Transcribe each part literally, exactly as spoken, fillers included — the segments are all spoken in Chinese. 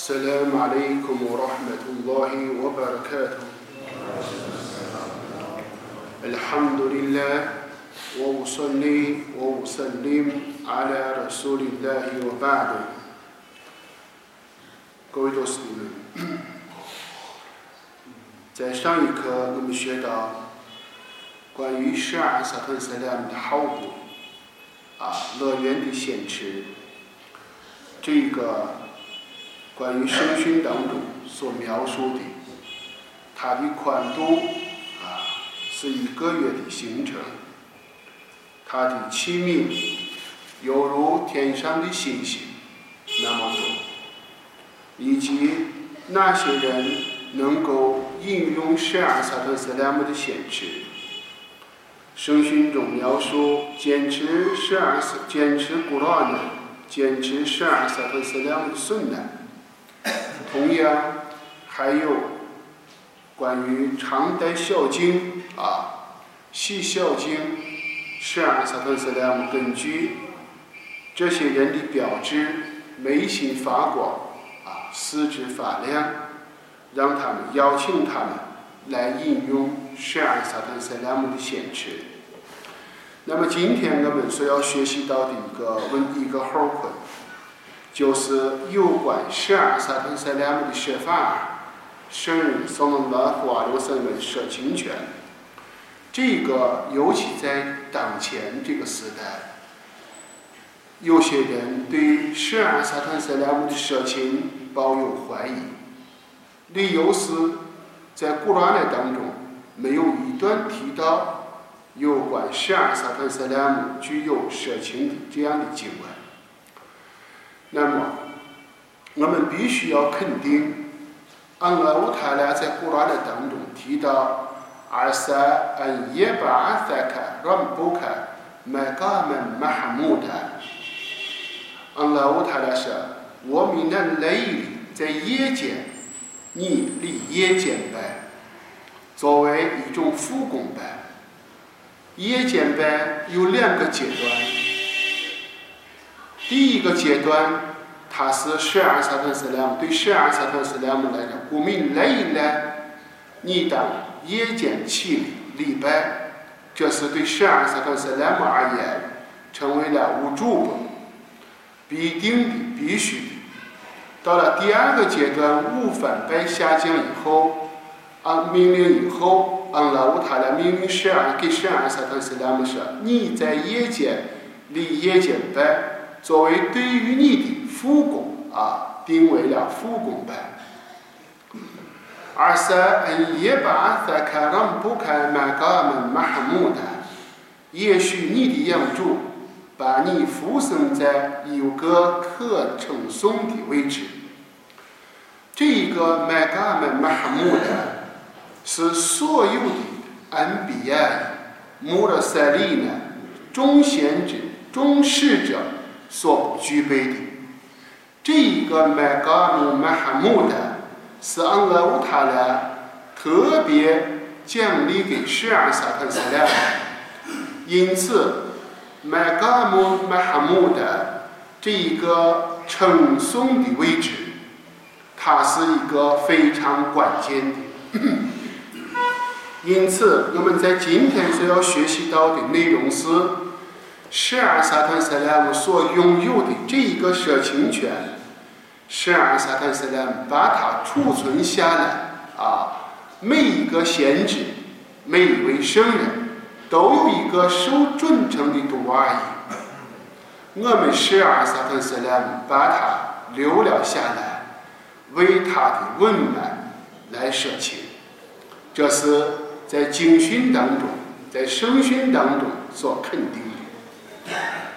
السلام عليكم ورحمة الله وبركاته. الحمد لله وأصلي وأسلم على رسول الله وبعد。各位读书们，在上一课我们学到关于十二萨特塞拉姆的好布啊乐园的显示，这个关于圣训当中所描述的，它的宽度啊是一个月的行程，它的奇妙犹如天上的星星那么多，以及那些人能够应用十二萨特塞拉姆的显示。圣训中描述坚持十二坚持古兰呢，坚持十二萨特塞拉姆的sunna。同样还有关于常带孝经啊，细孝经，十二萨特塞拉姆根据这些人的标志，眉心发光啊，四肢发亮，让他们邀请他们来引用十二萨特塞拉姆的显示。那么今天我们所要学习到的一个问一个后困，就是有关十二萨特塞拉姆的说法，圣人圣人拉胡阿罗森的舍亲权。这个尤其在当前这个时代，有些人对十二萨特塞拉姆的舍亲抱有怀疑，理由是在古兰当中没有一段提到有关十二萨特塞拉姆具有舍亲的这样的经文。那么我们必须要肯定，安拉乌塔拉在古兰当中提到阿萨安耶巴阿萨卡让布卡麦嘎门马哈穆塔，安拉乌塔拉说，我们的雷里在夜间，你离夜间班作为一种复工班。夜间班有两个阶段，第一个阶段，它是十二萨特塞拉姆，对十二萨特塞拉姆来讲，我们累了，你当夜间起礼拜，这是对十二萨特塞拉姆而言，成为了无主本，必定的、必须的。到了第二个阶段，五反拜下降以后，按命令以后，安拉乌塔拉命令十二给十二萨特塞拉姆说，你在夜间离夜间拜，作为对于你的复工啊，定为了复工班。阿萨恩耶巴萨卡让布卡马嘎门马哈穆达，也许你的养主把你附身在有个可称颂的位置。这个马嘎门马哈穆达是所有的安比亚、穆勒塞利呢众先知、众使者所不具备的。这一个麦嘎姆马哈穆达是安拉乌塔拉特别奖励给十二萨特塞拉姆，因此麦嘎姆马哈穆达这一个称颂的位置，它是一个非常关键的。因此我们在今天所要学习到的内容是，十二萨特塞拉姆所拥有的这一个舍亲权，十二萨特塞拉姆把它储存下来啊，每一个先知，每一位圣人都有一个受准成的杜阿伊，我们十二萨特塞拉姆把它留了下来，为他的温暖来舍亲。这是在经训当中，在圣训当中所肯定的。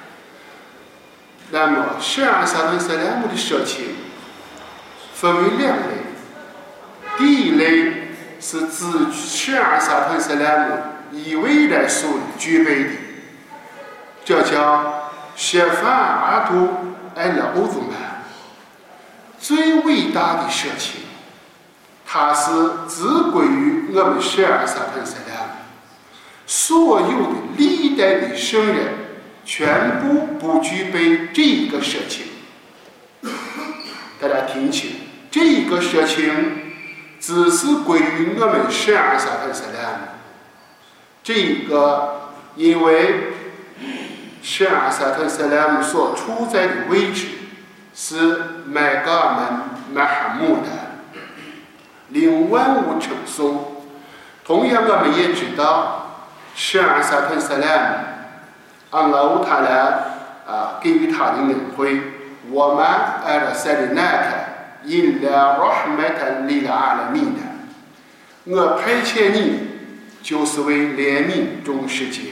那么十二萨特塞拉姆的舍亲分为两类，第一类是指十二萨特塞拉姆一位来所具备的，这叫谢法阿图艾拉欧祖曼，最伟大的舍亲，它是只归于我们十二萨特塞拉姆，所有的历代的圣人全部不具备这一个舍亲。大家听清， 这个事情只是归于我们圣阿萨特萨拉姆。这个因为圣阿萨特萨拉姆所处在的位置是麦嘎尔门马哈穆的，令万物成熟。同样，我们也知道圣阿萨特萨拉姆，安拉乌塔拉啊给予他的恩惠，我们阿拉塞里纳克因拉拉哈麦特里拉阿拉米的，我派遣你就是为怜悯众世界。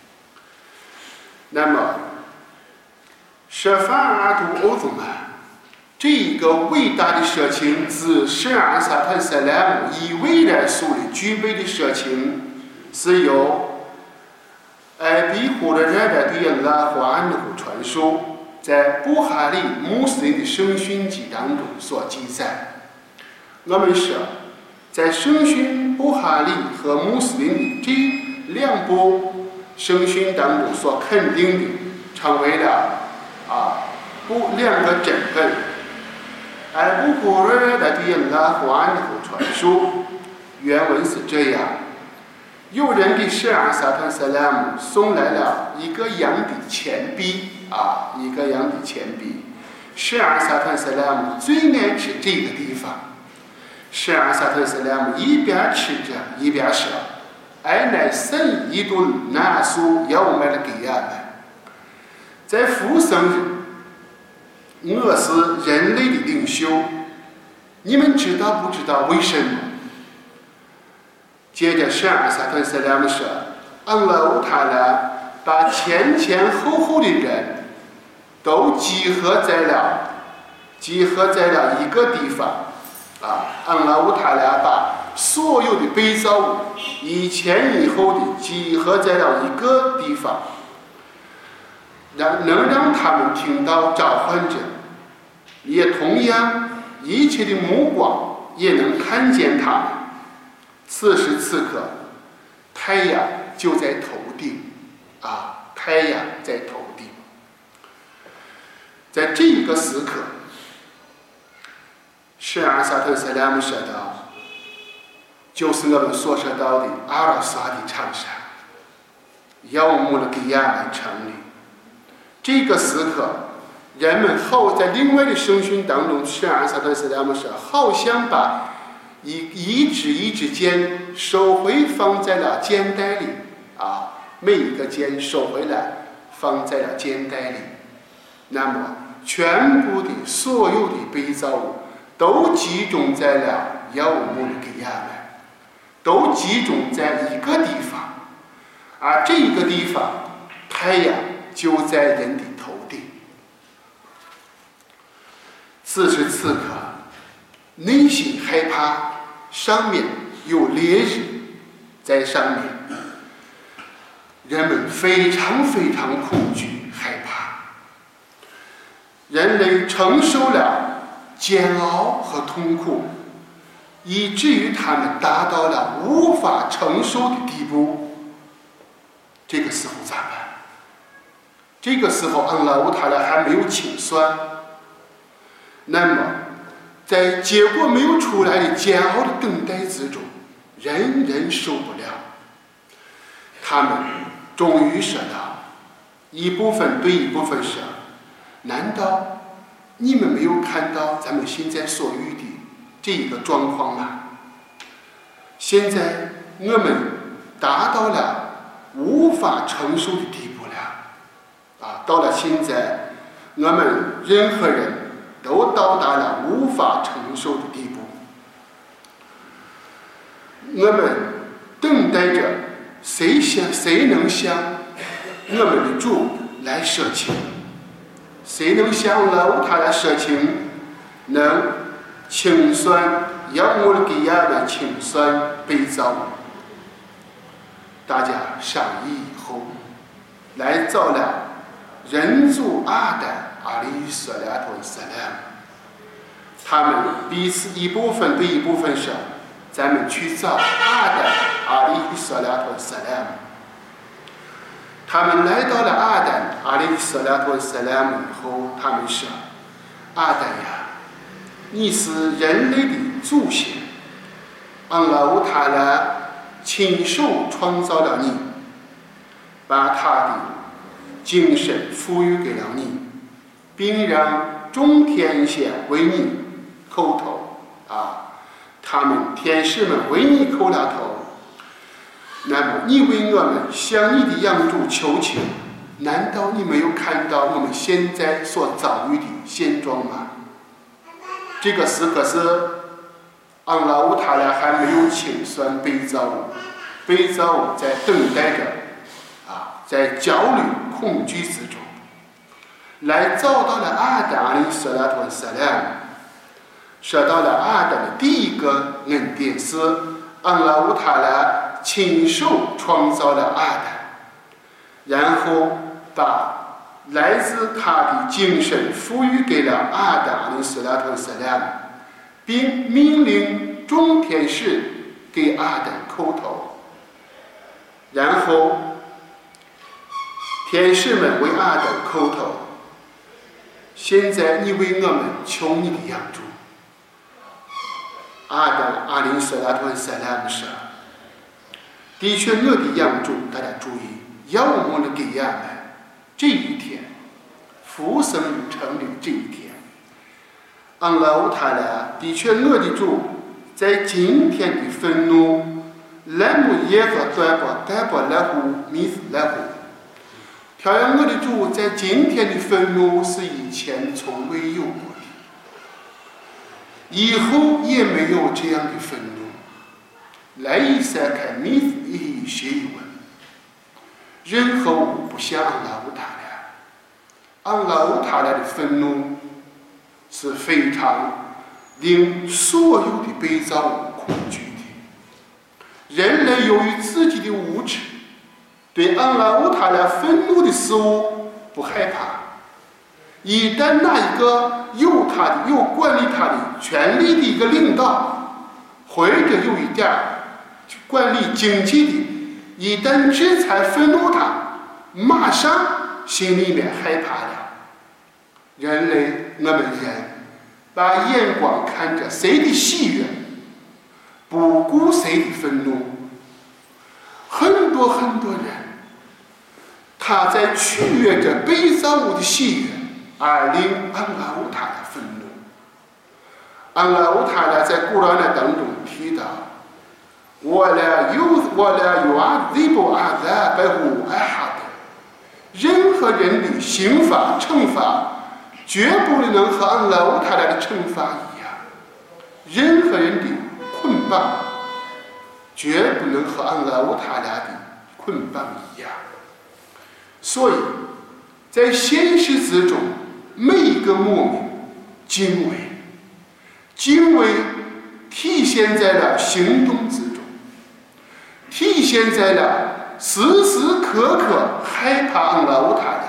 那么，舍法阿图欧祖玛这一个伟大的事情，自圣阿萨特萨拉姆以未来所的具备的事情，是由艾比胡的热带对恩拉华安的传说，在布哈里穆斯林的圣训集当中所记载。我们说，在圣训布哈里和穆斯林的这两部圣训当中所肯定的，成为了啊不两个整本。艾布胡热带对恩拉华安的传说，原文是这样。有人给圣阿萨特萨拉姆送来了一个羊的钱币啊，一个羊的钱币。圣阿萨特萨拉姆最爱吃这个地方。圣阿萨特萨拉姆一边吃着一边说：“爱乃神一顿纳苏要买了给亚们，在复生日，我是人类的领袖。你们知道不知道为什么？”接着，圣阿萨特萨拉姆说：“安拉乌塔拉把前前后后的人都集合在了，集合在了一个地方。啊，安拉乌塔拉把所有的被造物以前以后的集合在了一个地方，让能让他们听到召唤者，也同样一切的目光也能看见他们。此时此刻，太阳就在头顶，啊，太阳在头顶。在这个时刻，圣阿萨特萨拉姆说道，就是我们所说到的阿拉萨的长山，要姆了给亚门城里。这个时刻，人们好在另外的圣训当中，圣阿萨特萨拉姆说，好像把一一支一支箭收回放在了箭袋里，啊，每一个箭收回来放在了箭袋里。那么，全部的所有的被造物都集中在了要姆的给亚门，都集中在一个地方，而这个地方，太阳就在人的头顶。此时此刻，内心害怕，上面有烈日在上面，人们非常非常恐惧害怕，人类承受了煎熬和痛苦，以至于他们达到了无法承受的地步。这个时候咋办？这个时候安拉乌塔拉还没有清算，那么在结果没有出来的煎熬的等待之中，人人受不了。他们终于说道，一部分对一部分说，难道你们没有看到咱们现在所遇的这一个状况吗？现在我们达到了无法承受的地步了，啊，到了现在，我们任何人都到达了无法承受的地步。我们等待着谁想谁能向我们的主来舍情，谁能向老他来舍情，能清算要我给亚的清算被造。大家商议以后，来造了人族阿丹阿里索拉托萨拉姆，他们彼此一部分对一部分说，咱们去造阿丹阿里索拉托萨拉姆。他们来到了阿丹阿里索拉托萨拉姆以后，他们说，阿丹呀， 你是人类的祖先，安拉乌塔拉亲手创造了你，把他的精神赋予给了你，并让众天仙为你叩头啊，他们天使们为你叩了头。那么你为我们向你的养主求情，难道你没有看到我们现在所遭遇的现状吗？这个时刻是安拉乌塔拉还没有清算被造物，被造物在等待着啊，在焦虑恐惧之中，来找到了阿达阿里斯拉图萨拉，说到了阿达的第一个恩典是安拉乌塔拉亲手创造了阿达，然后把来自他的精神赋予给了阿达阿里斯拉图萨拉，并命令众天使给阿达叩头，然后天使们为阿达叩头。现在你为我们求你的养主。阿达阿林斯拉图萨拉姆说：“的确，我的养主，大家注意，要我们给亚们这一天，复生与成立这一天。安拉乌塔拉，的确，我的主在今天的愤怒，来姆耶和端巴盖巴来乎米斯来乎。调养我的主在今天的愤怒是以前从未有过的，以后也没有这样的愤怒。来以赛开米斯一学一问，任何物不像安拉乌塔拉，安拉乌塔拉的愤怒是非常令所有的被造物恐惧的。人类由于自己的无知，对安拉乌塔拉愤怒的事物不害怕，一旦那一个有他的、有管理他的权力的一个领导，或者有一点管理经济的，一旦制裁愤怒他，马上心里面害怕了。人类，我们人把眼光看着谁的喜悦，不顾谁的愤怒。很多很多人，他在取悦着被造物的喜悦，而令安拉乌塔拉愤怒。安拉乌塔拉在古兰的当中提到：“我来有我来有阿兹布阿扎白胡阿哈的。”任何人的刑罚惩罚，绝不能和安拉乌塔拉的惩罚一样；任何人的捆绑，绝不能和安拉乌塔拉的捆绑一样。所以，在现实之中，每一个牧民敬畏，敬畏体现在了行动之中，体现在了时时刻刻害怕安拉乌塔拉。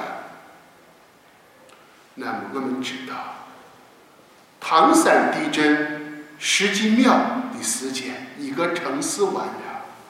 那么我们知道，唐山地震十几秒的时间，一个城市完了。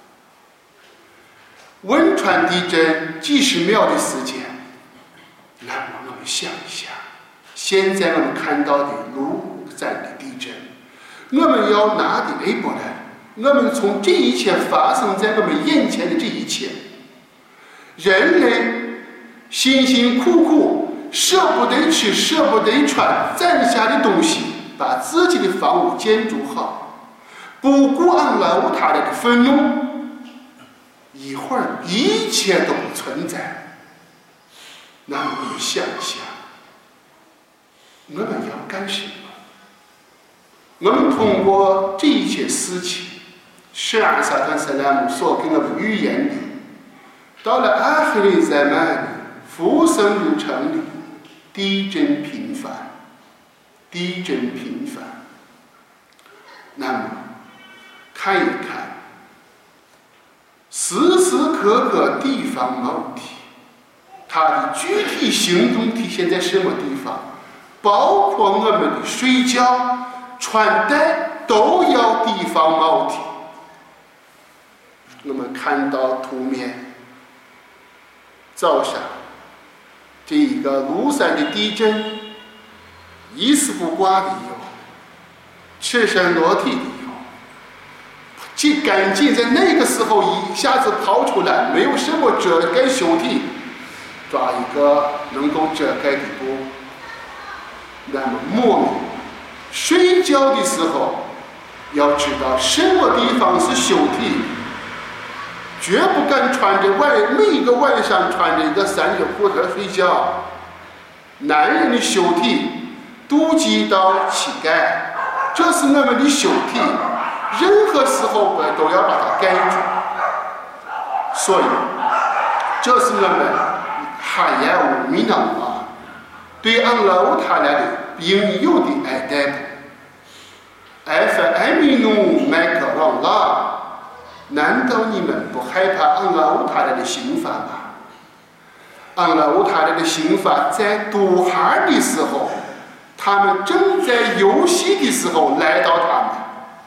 汶川地震几十秒的时间，那么我们想一想，现在我们看到的庐山的地震，我们要拿的雷波兰，我们从这一切发生在我们眼前的这一切，人类辛辛苦苦舍不得吃舍不得穿攒下的东西，把自己的房屋建筑好，不顾安拉乌塔拉的愤怒，一会儿一切都不存在。那么我们想一想，我们要干什么？我们通过这一切事情，是阿萨坦萨拉姆所给我们预言的，到了阿赫里在曼里复生日城里，地震频繁，地震频繁。那么看一看，时时刻刻地方某体，它的具体行动体现在什么地方？包括我们的睡觉、穿戴都要地方某体。我们看到图面，早上这一个庐山的地震，一丝不挂的有， 赤身裸体的以后，既赶紧在那个时候一下子跑出来，没有什么遮盖羞体，抓一个能够遮盖的布。那么莫名睡觉的时候要知道什么地方是羞体，绝不敢穿着晚每一个晚上穿着一个三角裤头睡觉。男人的羞体肚脐到膝盖，这是我们的羞体，任何时候都要把它盖住。所以这是我们还要米囊啊对安拉乌塔来的应有的爱戴。埃弗埃米努麦克朗拉，难道你们不害怕安拉乌塔来的刑罚吗？安拉乌塔来的刑罚在毒孩的时候，他们正在游戏的时候来到他们。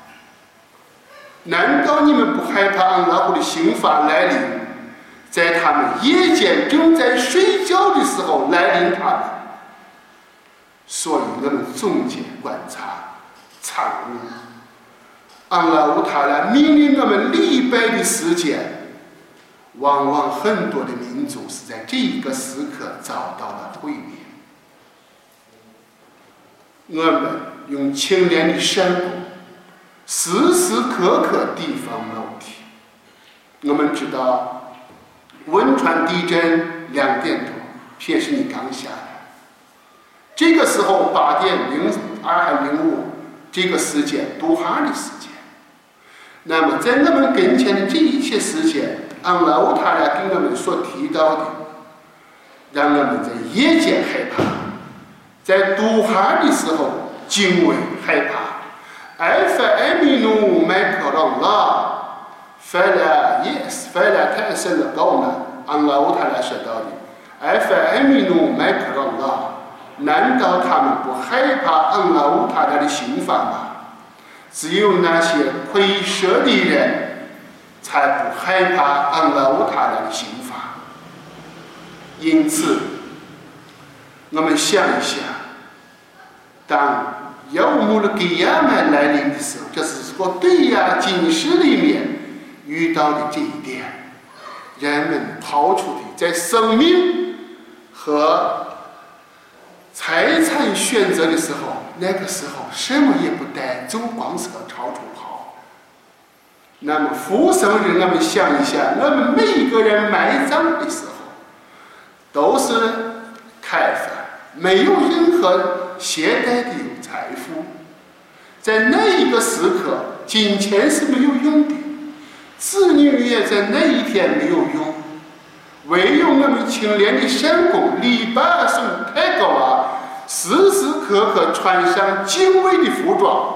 难道你们不害怕安拉乌的刑罚来临，在他们夜间正在睡觉的时候来临他们？所以我们总结观察参悟，安拉乌塔拉命令我们礼拜的时间，往往很多的民族是在这一个时刻遭到了毁灭。我们用清廉的善功，时时刻刻提防问题。我们知道汶川地震两点多，撇是你刚下来，这个时候八点零二还零五，这个时间毒哈的时间。那么在我们跟前的这一切时间，安拉乌塔拉给我们所提到的，让我们在夜间害怕，在毒哈的时候敬畏害怕。埃弗埃米努麦克朗拉，法拉耶斯法拉泰森的高呢？安拉乌塔拉说到的，埃弗埃米努麦克朗拉。难道他们不害怕安拉乌塔拉的刑罚吗？只有那些亏舍的人才不害怕安拉乌塔拉的刑罚。因此我们想一想，当要姆的给亚曼来临的时候，这是说对呀警示里面遇到的这一点，人们抛出的在生命和财产选择的时候，那个时候什么也不带，走光是个朝出跑。那么福生日，我们想一下，我们每一个人埋葬的时候都是开放，没有任何携带的财富。在那一个时刻，金钱是没有用的，子女也在那一天没有用。唯有我们清廉的善功，礼拜送太高啊，时时刻刻穿上敬畏的服装，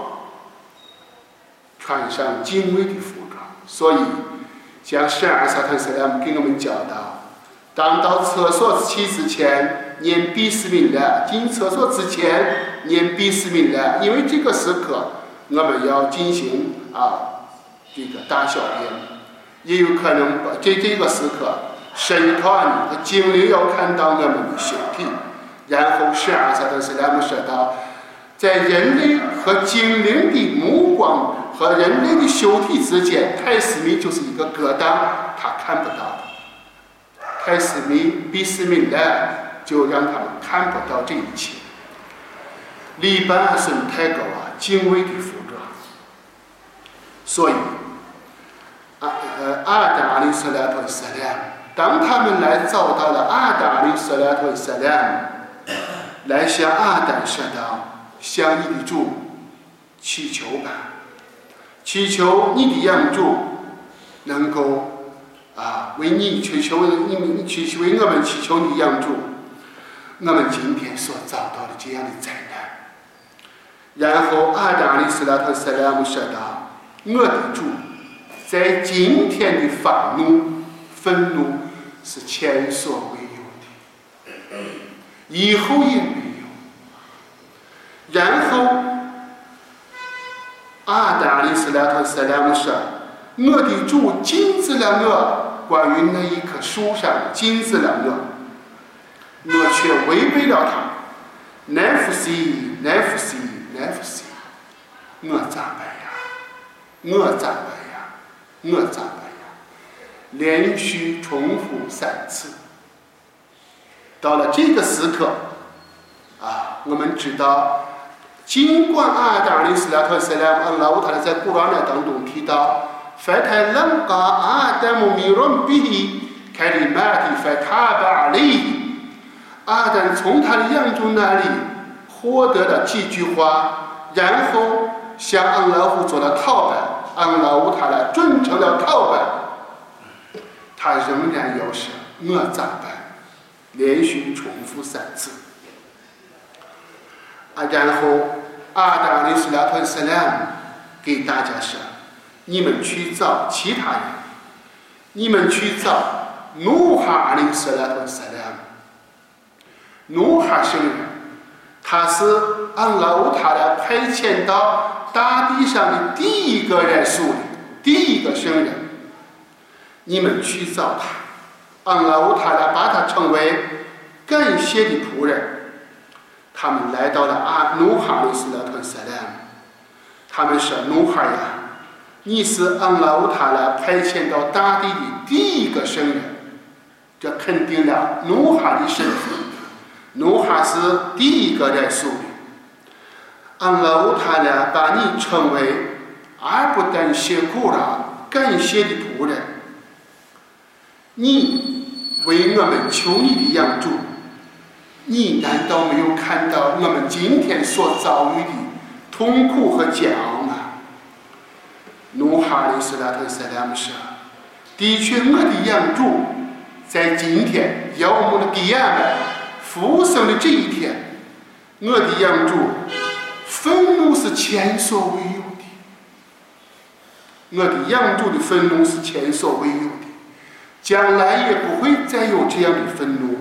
穿上敬畏的服装。所以像圣阿萨特斯拉姆给我们教导，当到厕所去之前念比斯米拉，进厕所之前念比斯米拉，因为这个时刻我们要进行啊这个大小便，也有可能这这个时刻神团和精灵要看到我们的羞体。然后圣阿萨特斯拉姆说到，在人类和精灵的目光和人类的羞体之间，泰斯米就是一个疙瘩，他看不到的。泰斯米比斯米拉就让他们看不到这一切。黎巴嫩太高啊，敬畏的服装。所以啊呃阿达阿里斯拉托斯拉姆，当他们来找到了阿达阿里斯拉托斯拉姆，来向阿丹说道：向你的主祈求吧，祈求你的养主能够啊为你祈求你祈求为我们祈求你养主我们今天所遭到的这样的灾难。然后阿达阿里斯拉特萨拉姆说道：我的主在今天的发怒愤怒是前所未有的，以后也没有。然后阿达里斯拉特萨拉姆说：我的主禁止了我关于那一棵树上禁止了我，我却违背了他。奈夫西奈夫西奈夫西， 我咋办呀？我咋办呀？我咋办呀？连续重复三次。到了这个时刻啊，我们知道，尽管阿达里斯拉特斯拉姆拉乌塔在古兰当中提到 فتلقى آدم من ربه كلمات فتاب عليه 阿丹从他的养主那里获得了几句话，然后向安拉夫做了讨拜，安拉乌塔来准成了讨拜，他仍然要是我咋办？连续重复三次。啊，然后阿达里斯拉特斯拉姆给大家说：“你们去找其他人，你们去找努哈阿里斯拉特斯拉姆。努哈圣人，他是安拉乌塔来派遣到大地上的第一个人数的第一个圣人。你们去找他，安拉乌塔来把他称为感谢的仆人。他们来到了阿努哈里斯拉特斯拉姆，他们说：努哈呀，你是安拉乌塔来派遣到大地的第一个圣人，这肯定了努哈的身份。努哈是第一个人数的，安拉乌塔来把你称为阿布丹谢库拉感谢的仆人。你为我们求你的养助，你难道没有看到我们今天所遭遇的痛苦和煎熬吗？努哈里斯拉特斯拉姆说：的确，我的养主在今天要我们的基亚们复生的这一天，我的养主愤怒是前所未有的，我的养主的愤怒是前所未有的，将来也不会再有这样的愤怒。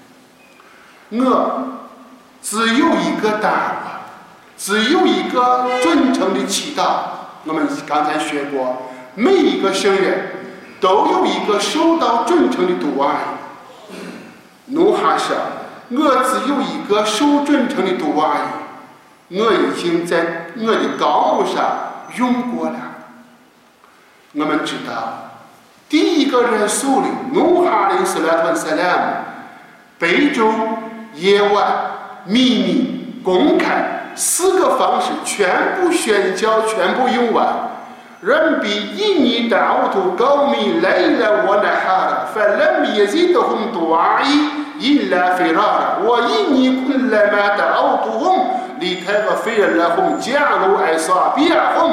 我只有一个答案，只有一个真诚的祈祷。我们刚才学过，每一个圣人都有一个受到真诚的独爱。努哈说：我只有一个受真诚的独爱，我已经在我的高木上用过了。我们知道，第一个人数里努哈里斯拉特斯拉姆，白昼、夜晚、秘密、公开四个方式全部宣教，全部用完。人比印尼的奥图高米来了我那哈了，反正也是都很多而已。إلا فرارا وإني كلما دعوتهم لتغفر لهم جعلوا أصابعهم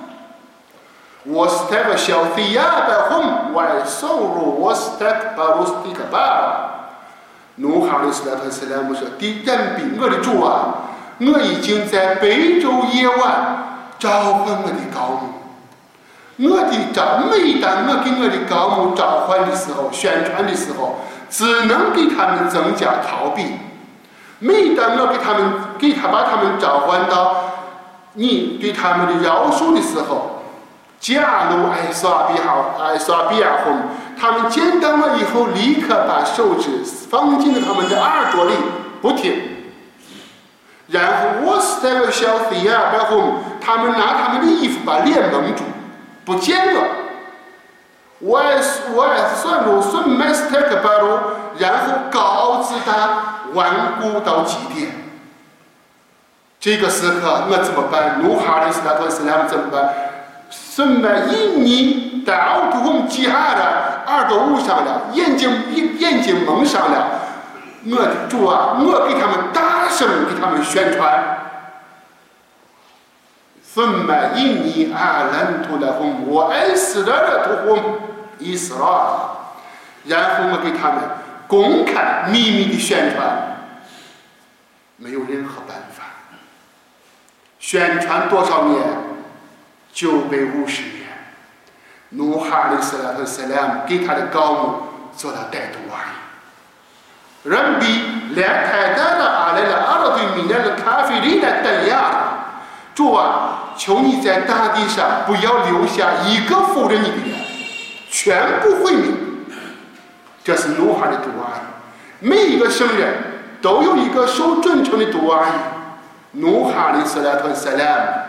واستغشوا ثيابهم وأصروا واستكبروا استكبارا 努哈里斯拉特斯拉姆说：敌人比我的主啊，我已经在白昼夜晚召唤我的高牧，我的召每当我给我的高牧召唤的时候，宣传的时候，只能给他们增加逃避。每当我给他们给他把他们召唤到你对他们的饶恕的时候，假如爱耍比好爱耍比亚红，他们见到我以后，立刻把手指放进了他们的耳朵里，不听。然后我是在个小飞呀，然后他们拿他们的衣服把脸蒙住，不见了。我我算入顺麦斯特克巴鲁，然后高傲自大，顽固到极点。这个时刻我怎么办？努哈里斯拉特斯拉姆怎么办？顺麦印尼在奥图红记下了，耳朵捂上了，眼睛眼睛蒙上了。我的主啊，我给他们大声给他们宣传。ثم إني أعلنت لهم وأسررتهم إسرارا 然后我给他们公开秘密的宣传，没有任何办法。宣传多少年？九百五十年。努哈里斯拉特斯拉姆给他的高牧做了带动而已。人比两太大的阿来了阿拉对米兰的咖啡里的等样。主啊，求你在大地上不要留下一个否认你的人，全部毁灭。这是努哈的独爱。每一个圣人都有一个受真诚的独爱。努哈里斯拉特斯拉姆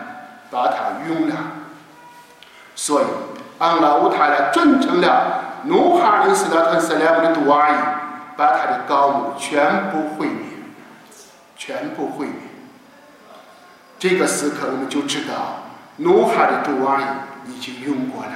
把他用了。所以安拉乌塔来准成了努哈里斯拉特斯莱姆的杜阿伊，把他的高木全部毁灭，全部毁灭。这个时刻我们就知道努哈的杜阿伊已经用过了。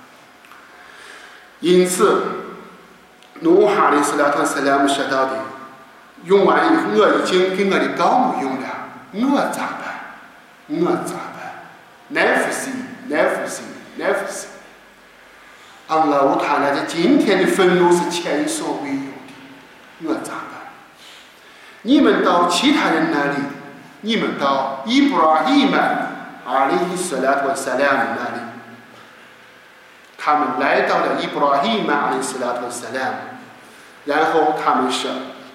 因此努哈里斯拉特斯莱姆说到的，用完以后我已经给我的高木用了，我咋办？我咋办？奈夫西，奈夫西，奈夫西。安拉乌塔拉在今天的愤怒是前所未有的，我咋办？你们到其他人那里，你们到伊布拉希曼阿里伊斯拉特萨拉姆那里，他们来到了伊布拉希曼阿里斯拉特萨拉姆，然后他们说：“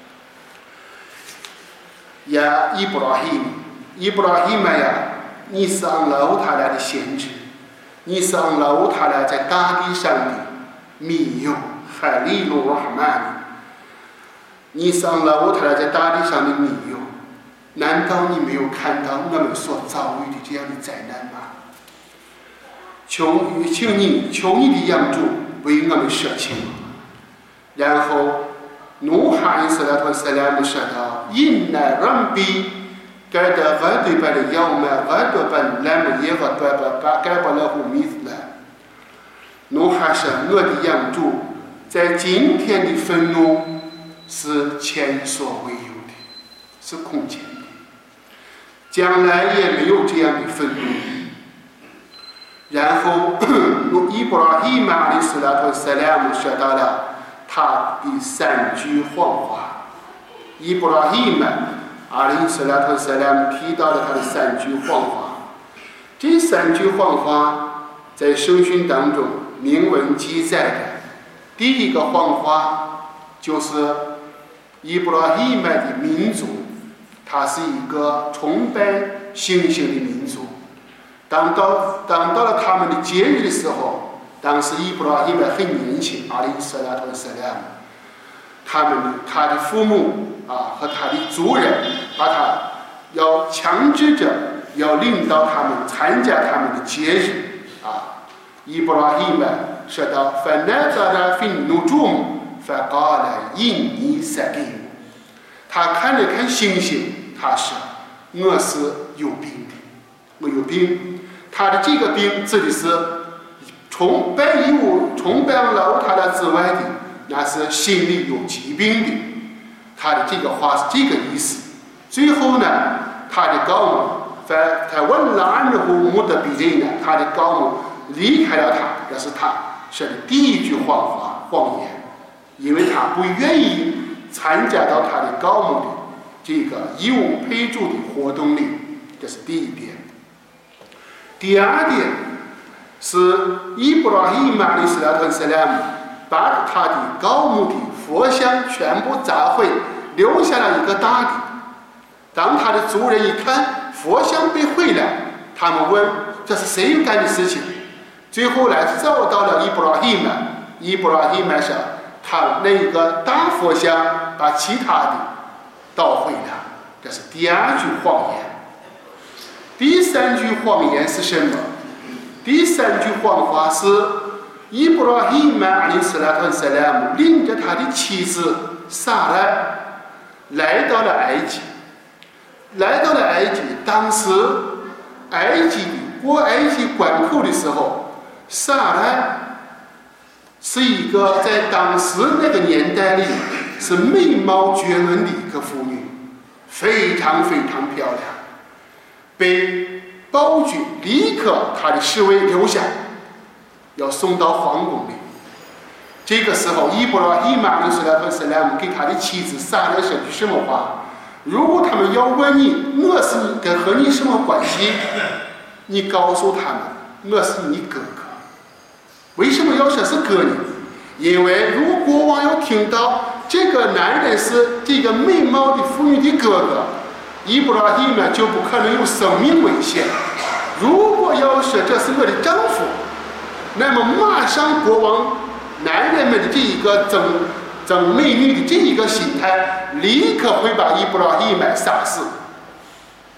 呀，伊布拉希，伊布拉希曼呀，你是安拉乌塔拉的先知。”你是安拉乌塔拉在大地上的密友，海利鲁rah曼。你是安拉乌塔拉在大地上的密友，难道你没有看到我们所遭遇的这样的灾难吗？求请你，求你的养主为我们舍情。然后，努哈伊斯拉特斯拉姆说道：“因乃人比。”该的غضب اليوم غضبا لم يغضب قبله مثله。努哈说：“我的养主，在今天的愤怒是前所未有的，是空前的，将来也没有这样的愤怒。”然后，伊布拉希玛里斯拉特斯拉姆说到了他的三句谎话。伊布拉希玛阿里斯拉特斯拉姆提到了他的三句谎话，这三句谎话在圣训当中明文记载的。第一个谎话就是伊布拉希曼的民族，他是一个崇拜星星的民族。当到当到了他们的节日的时候，当时伊布拉希曼很年轻，阿里斯拉特斯拉姆，他们他的父母啊和他的族人把他要强制着要领到他们参加他们的节日啊。伊布拉希曼说到 فَنَظَرَ فِي النُّجُومِ فَقَالَ إِنِّي سَقِيمٌ。 他看了看星星，他说我是有病的，我有病。他的这个病指的是崇拜以我崇拜老他的之外的，那是心里有疾病的。他的这个话是这个意思。最后呢，他的高母他问了安的母的比例呢，他的高母离开了他，这是他说的第一句谎话谎言，因为他不愿意参加到他的高母的这个义务配助的活动里，这是第一点。第二点是伊布拉希玛里斯拉特斯拉姆把他的高母的佛像全部砸毁，留下了一个大的。当他的族人一看佛像被毁了，他们问这是谁干的事情？最后来找到了伊布拉希曼，伊布拉希曼说他那个大佛像把其他的捣毁了，这是第二句谎言。第三句谎言是什么？第三句谎话是伊布拉希曼阿里斯拉特斯拉姆领着他的妻子撒拉来到了埃及。来到了埃及，当时埃及过埃及关口的时候，撒拉是一个在当时那个年代里是美貌绝伦的一个妇女，非常非常漂亮，被暴君立刻他的侍卫留下，要送到皇宫里。这个时候，伊布拉希玛里斯拉特斯拉姆给他的妻子撒拉说句什么话？如果他们要问你我是跟和你什么关系，你告诉他们我是你哥哥。为什么要说是哥呢？因为如果国王要听到这个男人是这个美貌的妇女的哥哥，伊布拉希曼就不可能有生命危险。如果要说这是我的丈夫，那么马上国王男人们的这一个争争美女的这一个心态，立刻会把伊布拉希曼杀死。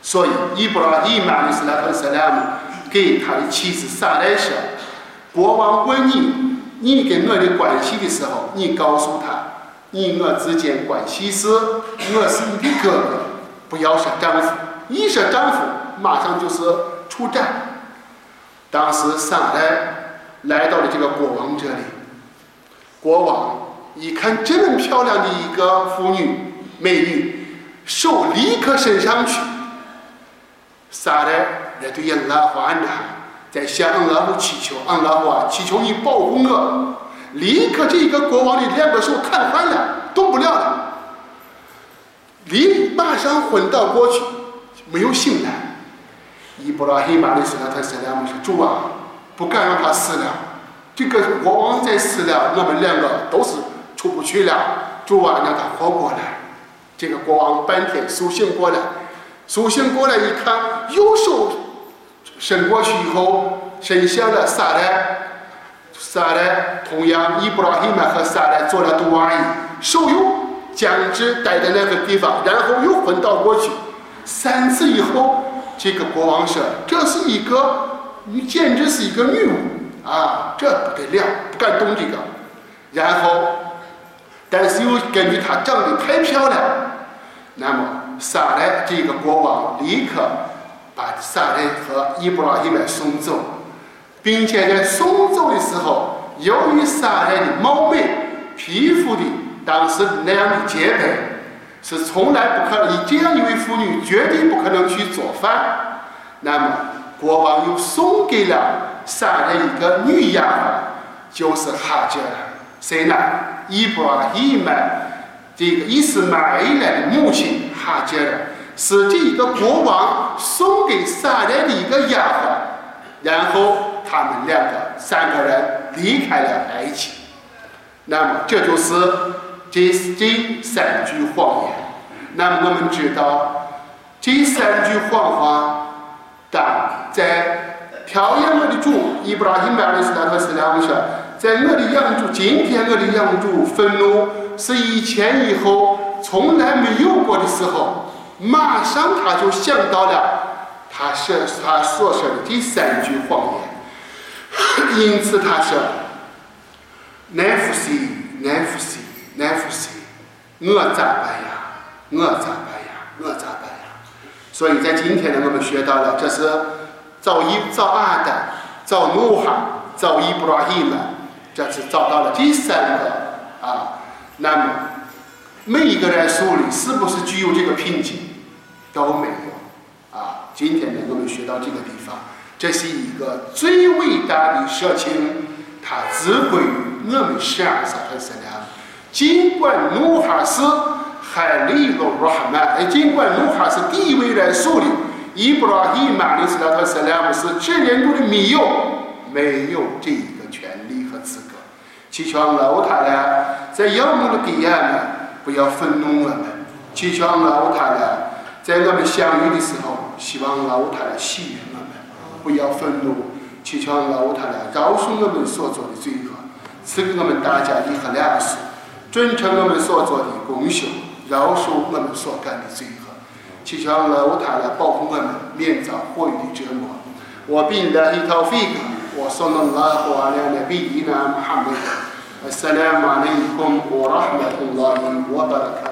所以伊布拉希马里斯拉特萨拉姆给他的妻子撒来说：“国王问你，你跟我的关系的时候，你告诉他，你我之间关系是，我是你的哥哥，不要说丈夫。一说丈夫，马上就是出战。”当时撒来来到了这个国王这里，国王一看这么漂亮的一个妇女美女，手立刻伸上去。撒来来对安拉呼安娜，在向安拉呼祈求，安拉呼啊，祈求你保护我。立刻这个国王的两个手瘫痪了，动不了了，立马上昏倒过去，没有醒来。伊布拉希马里斯拉特萨拉姆说：“主啊，不敢让他死了。这个国王再死了，我们两个都是出不去了。主啊，让他活过来。”这个国王半天苏醒过来，苏醒过来一看，右手伸过去以后，伸向了撒来。撒来同样，伊布拉希马和撒来做了杜阿伊，手又僵直待在那个地方，然后又昏倒过去。三次以后，这个国王说：“这是一个，你简直是一个女巫啊！这不得了，不敢动这个。”然后，但是又根据她长得太漂亮，那么撒来这个国王立刻把撒来和伊布拉希马送走，并且在送走的时候，由于撒来的貌美、皮肤的当时那样的洁白。是从来不可能，以这样一位妇女绝对不可能去做饭。那么国王又送给了撒来一个女丫鬟，就是哈杰尔。谁呢？伊布拉希马这个伊斯玛伊来的母亲哈杰尔，是这个国王送给撒来的一个丫鬟。然后他们两个三个人离开了埃及。那么这就是这这三句谎言。那么我们知道，这三句谎话，当在调养我的主伊布拉希马里斯拉特斯拉姆说，在我的养主，今天我的养主愤怒是以前以后从来没有过的时候，马上他就想到了他说他所说的第三句谎言。因此他说：“奈夫西，奈夫西，奈夫西，我咋办呀？我咋办呀？我咋办呀？”所以在今天呢，我们学到了，这是造伊造阿丹、造努哈、造伊布拉希曼，这是找到了第三个啊。那么每一个人手里是不是具有这个品质？都没有啊。今天呢，我们学到这个地方，这是一个最伟大的事情，它只归于我们十二撒特斯拉。尽管努哈是海利鲁rah曼，尽管努哈是第一位人手里，伊布拉希马里斯拉特斯拉姆是这人中的密友，没有这一个权利和资格。祈求安拉塔拉在要姆的底下呢，不要愤怒我们；祈求安拉塔拉在我们相遇的时候，希望安拉塔拉喜悦我们，不要愤怒。祈求安拉塔拉饶恕我们所做的罪恶，赐给我们大家的和良恕，准成我们所做的功修，饶恕我们所干的罪恶。祈求安拉塔拉保护我们免遭火狱的折磨。我并拉希陶菲克。وصلى الله على نبينا محمد السلام عليكم ورحمة الله وبركاته